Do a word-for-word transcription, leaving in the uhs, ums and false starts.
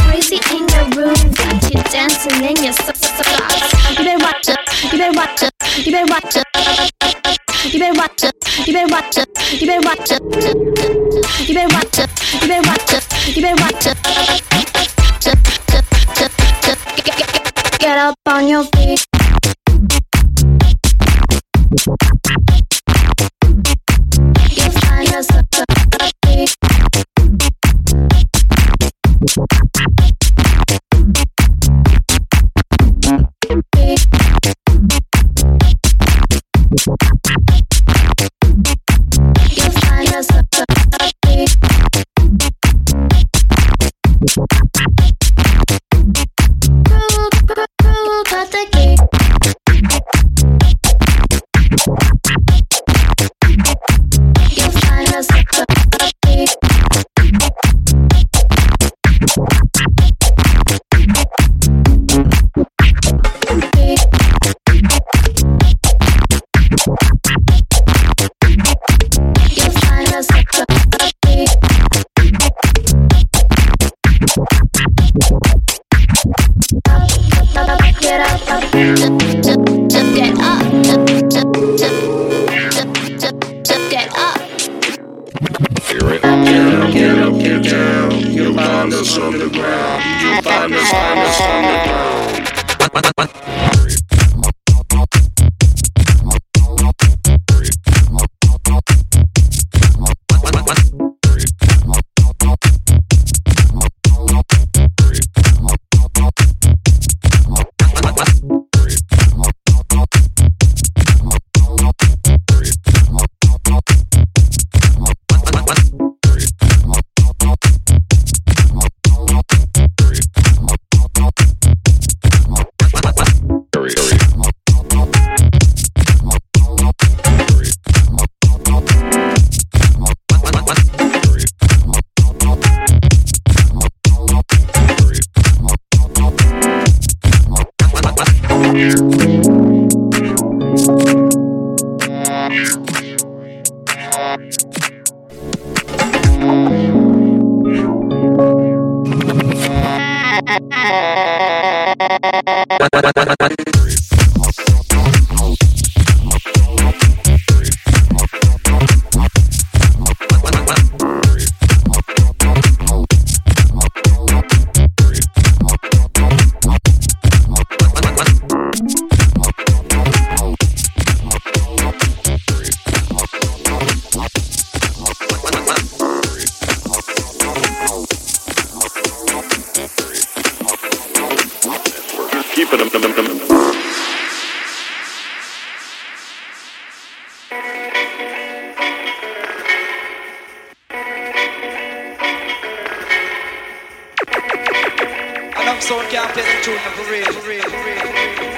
crazy in your room, got you dancing in your socks. You better watch it, you better watch it, you better watch it. You better watch it, you better watch it, you better watch it. You better watch it, you better watch it, you better watch it. Get up on your feet. You'll find yourself a beat. You'll find yourself a beat. Groove, groove, groove, cut the key. You'll find yourself a beat. You'll find yourself a beat. Get up, up, get up, get up. Get up, get up, get up, get down. You'll find us on the ground. You'll find us, find us on the ground. Sound can't play the tune for real, for real, for real, for real.